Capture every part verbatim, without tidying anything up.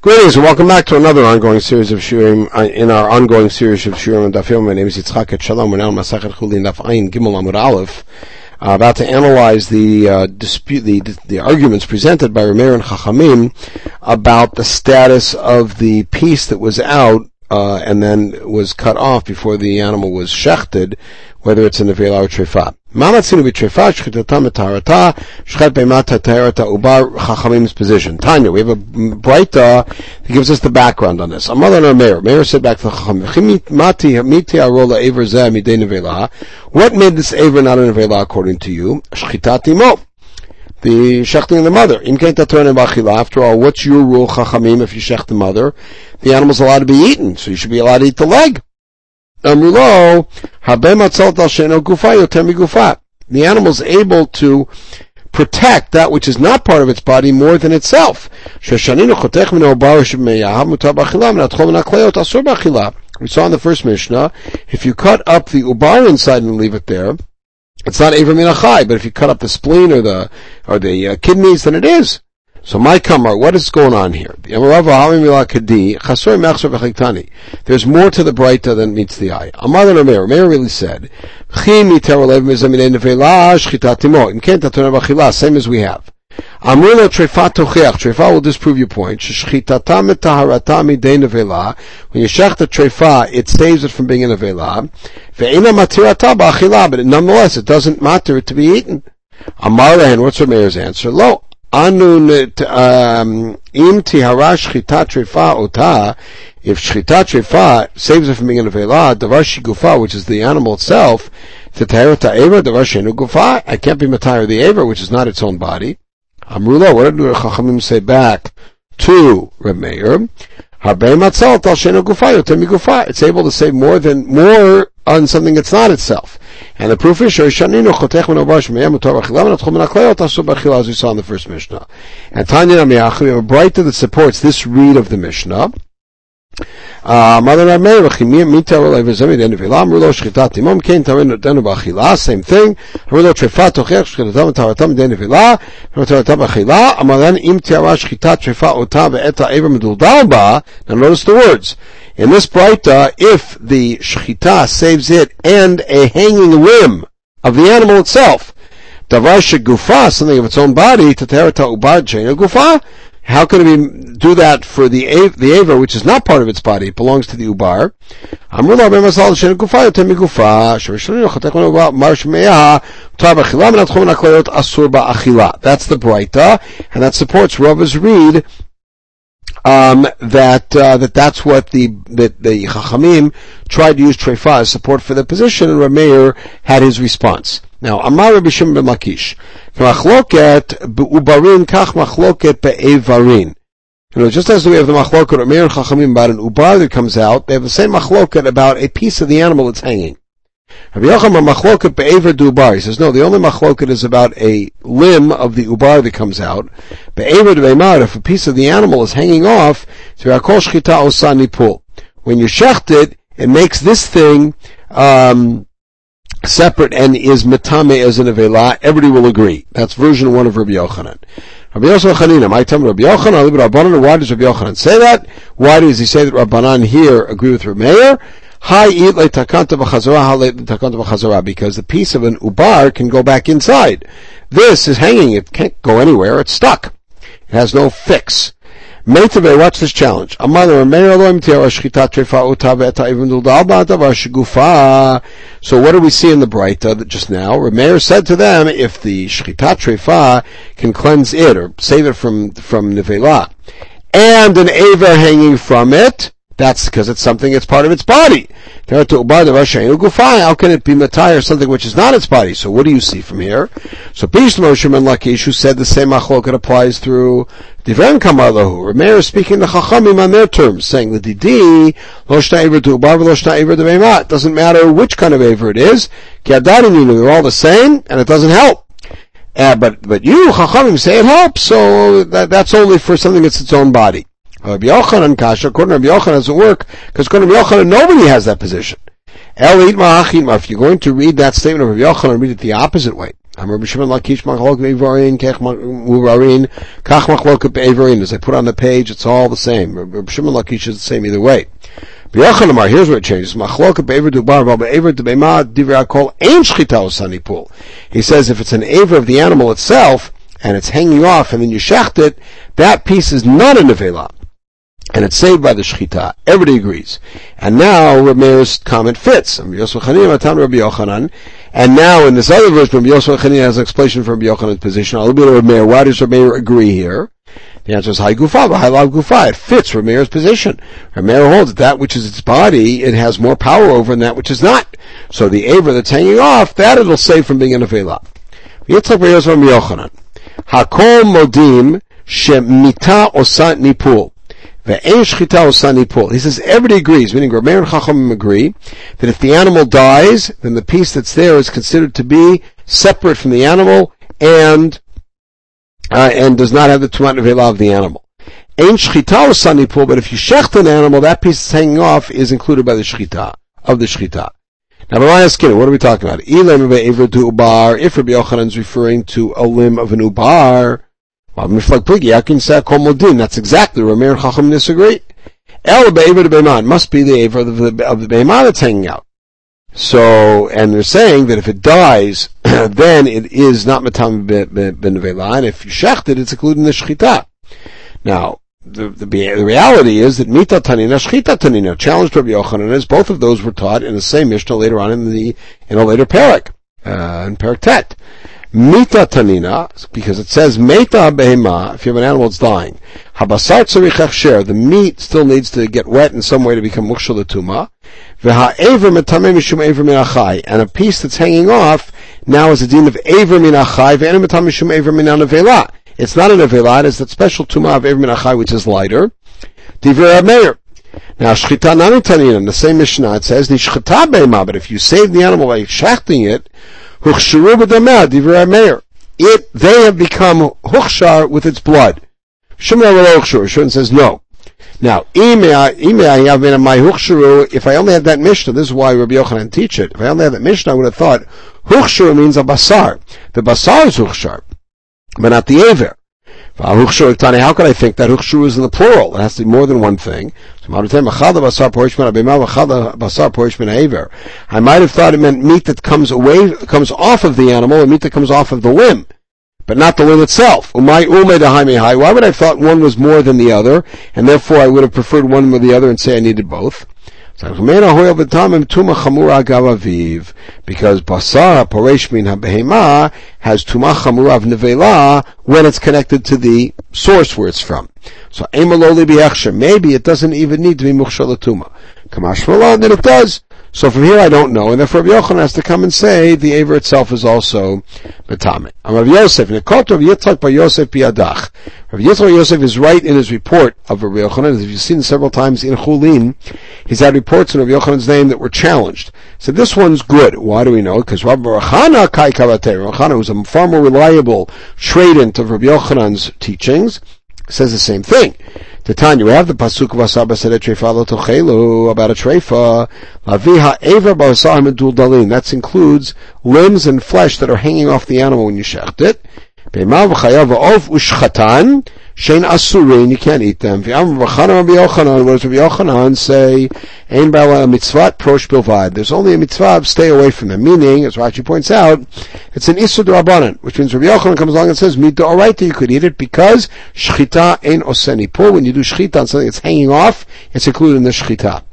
Greetings and welcome back to another ongoing series of Shurim, uh, in our ongoing series of Shurim and Daf Yomi. My name is Yitzchak et Shalom. We're now in Masachet Chulin Daf Ayin Gimel Amud Aleph, uh, about to analyze the uh, dispute, the the arguments presented by Rameir and Chachamim about the status of the piece that was out uh, and then was cut off before the animal was shechted, whether it's a nevela or trefa. Mamatzinu b'trefa shchitata metarata shchet beimata tarata ubar Chachamim's position. Tanya, we have a Braita that gives us the background on this. Amar and Meir. Meir said back to the Chachamim, what made this aver not a nevela according to you? Shchitati mo, the shechting of the mother. After all, what's your rule, Chachamim? If you shecht the mother, the animal's allowed to be eaten, so you should be allowed to eat the leg. Amrulo, the animal's able to protect that which is not part of its body more than itself. We saw in the first Mishnah, if you cut up the ubar inside and leave it there, it's not aver min achai, but if you cut up the spleen or the or the uh, kidneys, then it is. So my kamar, what is going on here? There's more to the Braita than meets the eye. Amar and Meir. Meir really said, same as we have. Amrulo trefa tocheach. Trefa will disprove your point. When you shech the trefa, it saves it from being a nevela. But nonetheless, it doesn't matter it to be eaten. Amar lehen, what's Meir's answer? Lo. Anu im tihara shchita trefa ota, if shchita trefa saves it from being a nevela, davar shigufa, which is the animal itself, titayra ta'ever, davar shenu gufa, I can't be matayr the aver, which is not its own body. Amrullah, what did the Chachamim say back to Reb Meir? Harbei matzal tal shenu gufa yoter migufa. It's able to save more than more on something that's not itself. And the proof is, as we saw in the first Mishnah. And Tanya Namiyach, we have a Braita that supports this read of the Mishnah. Uh, same thing. Now notice the words. In this Braita, if the shchita saves it and a hanging limb of the animal itself, davar shegufa, something of its own body, taterata ubar she'eino gufa, how can we do that for the the aver, which is not part of its body? It belongs to the ubar. That's the Braita, and that supports Rava's read. Um, that, uh, that that's what the, that the Chachamim tried to use trefa as support for the position, and Rameir had his response. Now, Amar Rabbi Shimon ben Lakish, machloket be'ubarin kach machloket be'evarin. You know, just as we have the machloket Rameir and Chachamim about an ubar that comes out, they have the same machloket about a piece of the animal that's hanging. Rabbi Yochanan machloket be'ever dubar. He says, no, the only machloket is about a limb of the ubar that comes out. Be'ever du'eimar, if a piece of the animal is hanging off, when you shecht it, it makes this thing um, separate and is metame as an avela. Everybody will agree. That's version one of Rabbi Yochanan. Rabbi Yochanan, my time Rabbi Yochanan, why does Rabbi Yochanan say that? Why does he say that Rabbanan here agree with Rabbi Meir? Because the piece of an ubar can go back inside. This is hanging, it can't go anywhere, it's stuck. It has no fix. Meitave, watch this challenge. So what do we see in the Braita that just now? Rameir said to them, if the shchita trefa can cleanse it, or save it from, from nevela, and an aver hanging from it, that's because it's something that's part of its body. How can it be matayr something which is not its body? So what do you see from here? So Bish Moshe ben Lakish, who said the same machloket applies through Divrei Kamar Lahu. Rameir is speaking to Chachamim on their terms, saying the Didi lo shna aver to ubar lo shna aver to behemat. Doesn't matter which kind of aver it is. They're all the same, and it doesn't help. Uh, but but you Chachamim say it helps, so that, that's only for something that's its own body. Rabbi Yochanan kasha, according to Rabbi Yochanan, doesn't work, because according to Rabbi Yochanan, nobody has that position. If you're going to read that statement of Rabbi Yochanan, read it the opposite way. I'm Rabbi Shimon Lakish machlok beivarin kech murarin kach machlok beivarin. As I put on the page, it's all the same. Rabbi Shimon Lakish is the same either way. B'Yochanan, here's where it changes. Machlok beivar dubar val beivar debema divrei hakol ein shchita osani pool. He says if it's an aver of the animal itself and it's hanging off and then you shecht it, that piece is not a nevela. And it's saved by the shechita. Everybody agrees. And now Rameir's comment fits. And now in this other verse, Rabbi Yosef Chanina has an explanation for Rabbi Yochanan's position. A little bit of Rameir. Why does Rameir agree here? The answer is Hai Gufa, Hai Lav Gufa. It fits Rameir's position. Rameir holds that that which is its body, it has more power over than that which is not. So the aver that's hanging off, that it'll save from being an avela. Yitzchak Rabbi Yosef Rabbi Yochanan. Hakol modim shemita osat nipul. He says everybody agrees, meaning Rameir and Chachamim agree, that if the animal dies, then the piece that's there is considered to be separate from the animal and uh, and does not have the tumat nevela of the animal. Ein shchita osani pul, but if you shecht an animal, that piece that's hanging off is included by the shchita of the shchita. Now, what are we talking about? If Rabbi Yochanan is referring to a limb of an ubar, that's exactly where Rameir and Chacham disagree. El be'ever be'eman must be the aver of the, of the be'eman that's hanging out. So, and they're saying that if it dies, then it is not matam benevela, and if you shecht it, it's included in the shechita. Now, the, the, the reality is that mita tanina, shechita tanina, challenged Rabbi Yochanan, as both of those were taught in the same Mishnah later on in the in a later parak, uh, in Parak Tet. Mita tanina, because it says meta behema, if you have an animal that's dying. Habasar tzarich hechsher, the meat still needs to get wet in some way to become mukshal l'tuma. V'ha'ever metameh mishum ever min achai, and a piece that's hanging off now is a din of ever min achai, ve'enu metameh mishum ever min nevela. It's not a nevela, it is that special tuma of ever min achai which is lighter. Divrei Rameir. Now shchita nami tanina, in the same Mishnah it says nishchita behema, but if you save the animal by shachting it, it, they have become huchshar with its blood. Shimon says no. Now, if I only had that Mishnah, this is why Rabbi Yochanan teach it. If I only had that Mishnah, I would have thought huchshar means a basar. The basar is huchshar, but not the aver. How could I think that huchshar is in the plural? It has to be more than one thing. I might have thought it meant meat that comes away, comes off of the animal, and meat that comes off of the limb, but not the limb itself. Why would I have thought one was more than the other, and therefore I would have preferred one with the other and say I needed both? Because basar poresh min habehema has tuma chamura of nevela when it's connected to the source where it's from. So maybe it doesn't even need to be mukhshal tuma. Kamash malan, then it does. So from here I don't know, and therefore Rabbi Yochanan has to come and say the aver itself is also betame. Rav Yosef, in the quote of Yitzchak bar Yosef biadach, Rav Yitzchak bar Yosef is right in his report of Rabbi Yochanan. As you've seen several times in Chulin, he's had reports in Rabbi Yochanan's name that were challenged. So this one's good. Why do we know? Because Rabbi Rachana kai kavate, Rabbi Rachana was a far more reliable tradent of Rabbi Yochanan's teachings, says the same thing. The Tanya, we have the pasuk v'asar b'seder treifa lo tochelu about a treifa. Laviha ever b'asar medul dalin. That includes limbs and flesh that are hanging off the animal when you shecht it. Be'ma v'chayav v'ov u'shchatan shein asurin. You can't eat them. V'am v'chana Rabbi Yochanan. What does Rabbi Yochanan say? Ein b'ala mitzvat prosh bilvad. There's only a mitzvah, stay away from them. Meaning, as Rashi points out, it's an isur d'Rabbanan, which means Rabbi Yochanan comes along and says, mid d'oraita, you could eat it because shchita ein oseni pul. When you do shchita on something that's hanging off, it's included in the shchita.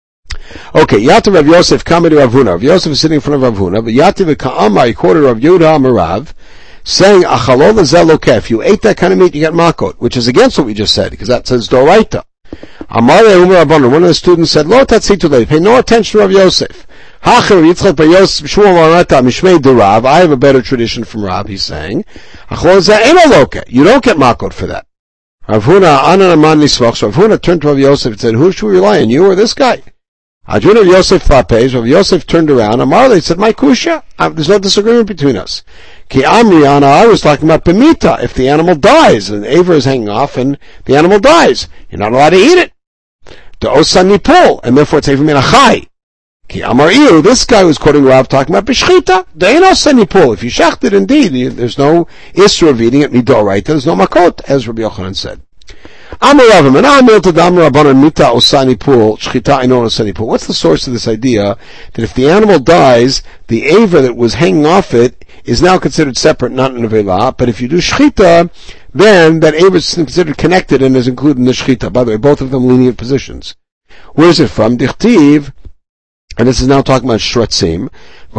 Okay, Yativ Rav Yosef, Kameh Rav Huna. Rav Yosef is sitting in front of Rav Huna, but Yativ Ka'amar, he quoted Rav Yehuda Amarav, saying, Achalol zelokeh, if you ate that kind of meat, you get makot, which is against what we just said, because that says d'oraita. Amar Umar Rabbanan, one of the students said, Lo tatzitu lei, pay no attention to Rav Yosef. Hacher Yitzchak bar Yosef, Shmuel Marata, Mishmei de Rav, I have a better tradition from Rav, he's saying, Achalol zeh ein lokeh, you don't get makot for that. Rav Huna, Anan Aman Nisvach, so Rav Huna turned to Rav Yosef and said, who should we rely on, you or this guy? Adjun Rav Yosef Fapes, Rav Yosef turned around, Amar le said, my kusha, there's no disagreement between us. Ki Amriana, I was talking about Bemita, if the animal dies, and the aver is hanging off, and the animal dies, you're not allowed to eat it. The Osan Nipol, and therefore it's Aver Min Achai. Ki Amar Iu, this guy was quoting Rav talking about B'shchita. De'eno senipul. If you shecht it, indeed, there's no isra of eating it, midoraita, there's no makot, as Rabbi Yochanan said. Amar Rav, Menah Tadam Rabbanan Mita Osanipul, Shchita Einon Osanipul. What's the source of this idea that if the animal dies, the aver that was hanging off it is now considered separate, not in nevela, but if you do shchita, then that aver is considered connected and is included in the shchita. By the way, both of them lenient positions. Where is it from? Dichtiv, and this is now talking about shratzim.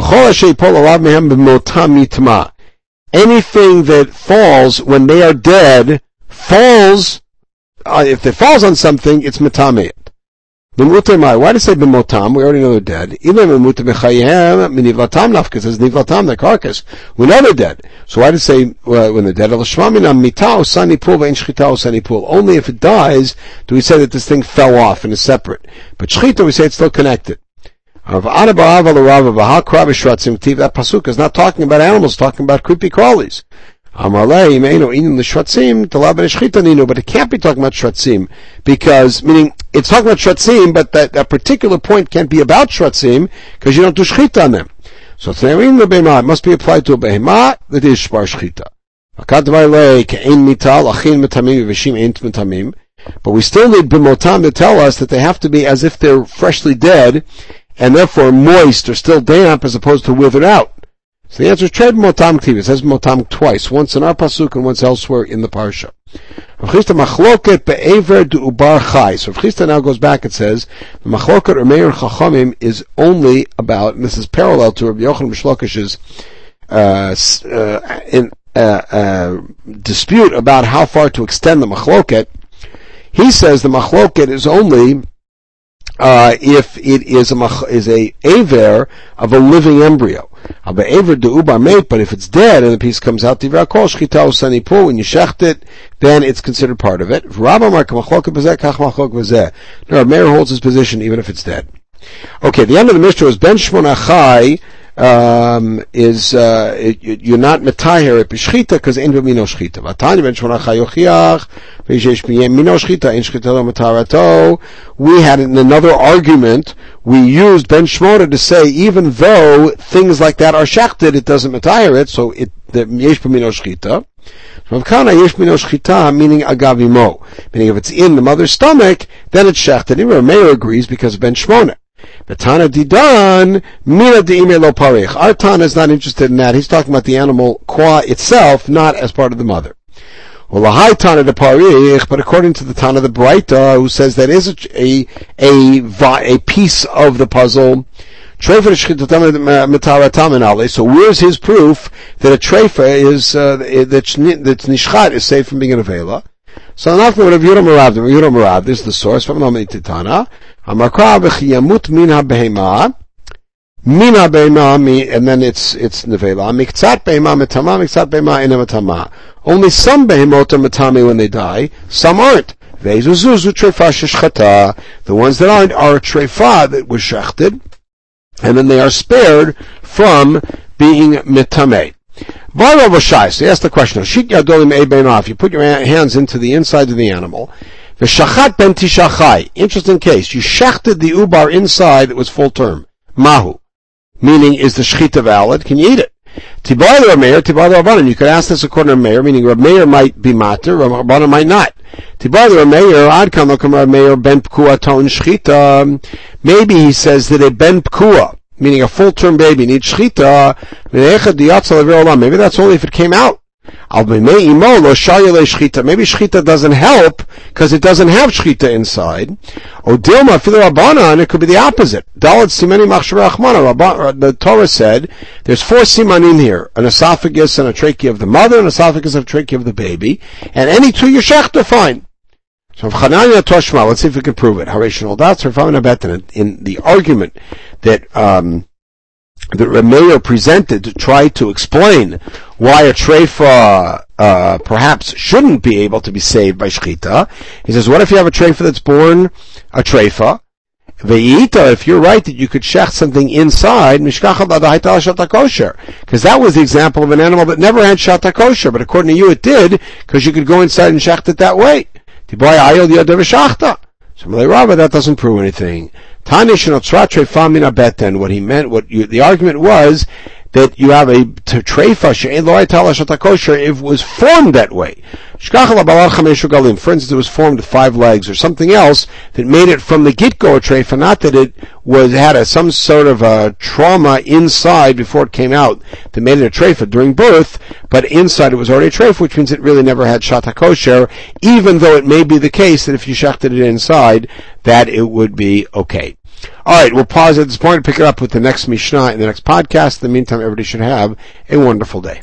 Anything that falls when they are dead, falls, uh, if it falls on something, it's metameet. Why did it say b'motam? We already know they're dead. Even b'mutam b'chayim, minivlatam nafka, it says nivlatam, their carcass. We know they're dead. So why did it say uh, when they're dead? Only if it dies do we say that this thing fell off and is separate. But shchita, we say it's still connected. That pasuk is not talking about animals, it's talking about creepy crawlies. But it can't be talking about shratzim, because, meaning, it's talking about shratzim, but that, that particular point can't be about shratzim, because you don't do shchita on them. So it must be applied to a behemah that is shbar shchita. But we still need b'motam to tell us that they have to be as if they're freshly dead, and therefore moist or still damp as opposed to withered out. So the answer is tread motam ktiv. It says motam twice, once in our pasuk and once elsewhere in the parsha. Rav Chisda machloket be'ever du'ubar chai. So Rav Chisda now goes back and says the machloket or meir chachamim is only about, and this is parallel to Rabbi Yochanan Mishlokish's uh, uh, in, uh, uh, dispute about how far to extend the machloket. He says the machloket is only Uh, if it is a is a aver of a living embryo, but if it's dead and the piece comes out, when you shecht it, then it's considered part of it. No, Meir holds his position even if it's dead. Okay, the end of the Mishnah is Ben Shmona Chai. Um, is uh, it, you're not metaher at b'shchita because ain't b'mino shchita. Vatani ben shmona chai yochiach v'yesh b'mino shchita ain't shchita lo metarato. We had in another argument we used ben shmona to say even though things like that are shechted, it doesn't metaher it, so it the yesh b'mino shchita. Rav Kana yesh b'mino shchita meaning agavimo, meaning if it's in the mother's stomach, then it's shechted. Even Meir agrees because of ben shmona. The Tana Didan, Mina De'ime Lo Parich. Our Tana is not interested in that. He's talking about the animal qua itself, not as part of the mother. Well, the high Tana de Parich, but according to the Tana the Braita, who says that is a, a, a, a piece of the puzzle, so where's his proof that a treifa is, uh, that's, that's nishchat is saved from being an avela? So now for Rav Yehuda Marav, Rav Yehuda Marav, this is the source from Nomi Titana. Amarkra v'chiyamut min ha-behema, min ha-behema, and then it's it's nevela. Miktzat behema metama, miktzat behema ina metama. Only some behemot are metame when they die, some aren't. Ve'zuzuzu treifa sheshchata. The ones that aren't are a treifa that was shechted, and then they are spared from being metame. So he asked the question, if you put your hands into the inside of the animal, interesting case, you shechted the ubar inside that was full term, mahu, meaning is the shechita valid, can you eat it? Tibar the Meir, Tibar the Rabbanan, you could ask this according to Meir, meaning Rav Meir might be mater, Rabbanan might not. Tibar the Meir, Ad kam Rav Meir ben pkua ton shechita, maybe he says that a ben pkua, meaning a full-term baby needs shchita, maybe that's only if it came out. Maybe shchita doesn't help because it doesn't have shchita inside. Or dilma and it could be the opposite. The Torah said there's four simanim here: an esophagus and a trachea of the mother, an esophagus and a trachea of the baby, and any two you shechta fine. So Chananya Toshma, let's see if we can prove it. Harishal that's in the argument that um, that Rameir presented to try to explain why a treifa uh, perhaps shouldn't be able to be saved by shchita. He says, what if you have a treifa that's born a treifa? Ve'ita, if you're right that you could shech something inside, because that was the example of an animal that never had shata kosher, but according to you it did, because you could go inside and shecht it that way. So Rava, that doesn't prove anything. What he meant, what you, the argument was, that you have a treifa she'en lo hayta la shata kosher if it was formed that way. For instance, it was formed with five legs or something else that made it from the get-go a treifa, not that it was had a, some sort of a trauma inside before it came out that made it a treifa during birth, but inside it was already a treifa, which means it really never had shata kosher, even though it may be the case that if you shechted it inside, that it would be okay. Alright, we'll pause at this point and pick it up with the next Mishnah in the next podcast. In the meantime, everybody should have a wonderful day.